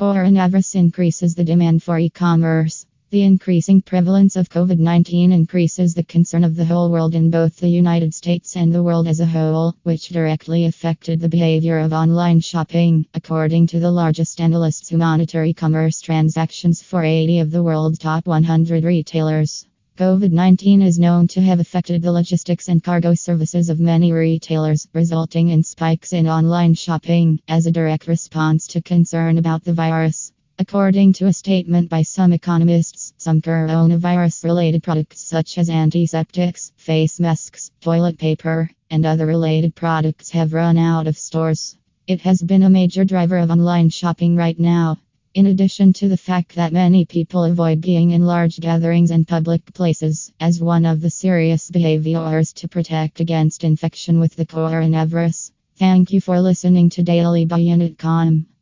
Coronavirus increases the demand for e-commerce. The increasing prevalence of COVID 19 increases the concern of the whole world in both the United States and the world as a whole, which directly affected the behavior of online shopping. According to the largest analysts who monitor e-commerce transactions for 80 of the world's top 100 retailers, COVID 19 is known to have affected the logistics and cargo services of many retailers, resulting in spikes in online shopping as a direct response to concern about the virus. According to a statement by some economists, some coronavirus related products such as antiseptics, face masks, toilet paper, and other related products have run out of stores. It has been a major driver of online shopping right now. In addition to the fact that many people avoid being in large gatherings and public places, as one of the serious behaviors to protect against infection with the coronavirus. Thank you for listening to Daily by Unitcom.